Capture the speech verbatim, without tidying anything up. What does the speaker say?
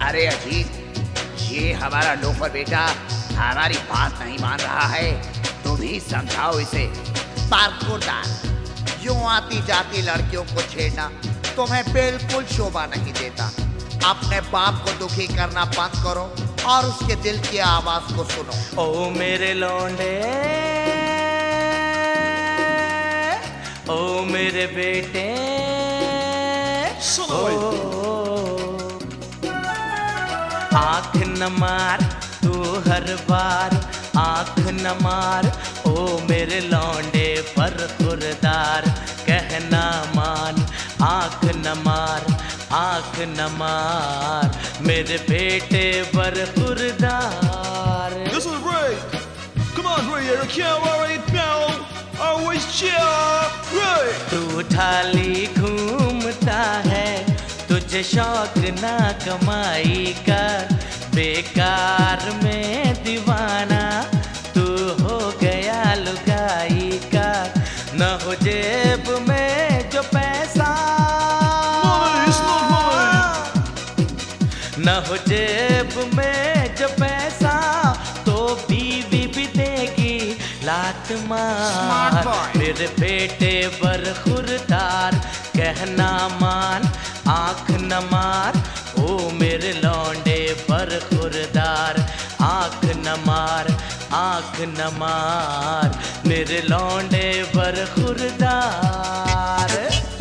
अरे अजीत, ये हमारा लोफर बेटा हमारी बात नहीं मान रहा है, तो भी समझाओ इसे। बारकोदार, यूं आती जाती लड़कियों को छेड़ना तुम्हें बिल्कुल शोभा नहीं देता। अपने बाप को दुखी करना बंद करो और उसके दिल की आवाज को सुनो। ओ मेरे लौंडे, ओ मेरे बेटे, ओ आँख न मार तू हर बार, आँख न मार ओ मेरे लौंडे पर खुरदार, कहना मान आँख न मार, आँख न मार मेरे बेटे पर खुरदार। This is Ray. Come on, Ray, you can't worry, pal. Always cheer, Ray. तू ठाली घूमता है, तुझे शौक ना कमाई का, बेकार में दीवाना तू हो गया लुगाई का। न हो जेब में जो पैसा, न हो जेब में जो पैसा, तो बीवी भी देगी लात मार। मेरे बेटे पर खुरदार, कहना मान आँख न मार ओ मेरे लौंडे पर खुरदार, आँख न मार, आँख न मार मेरे लौंडे पर खुरदार।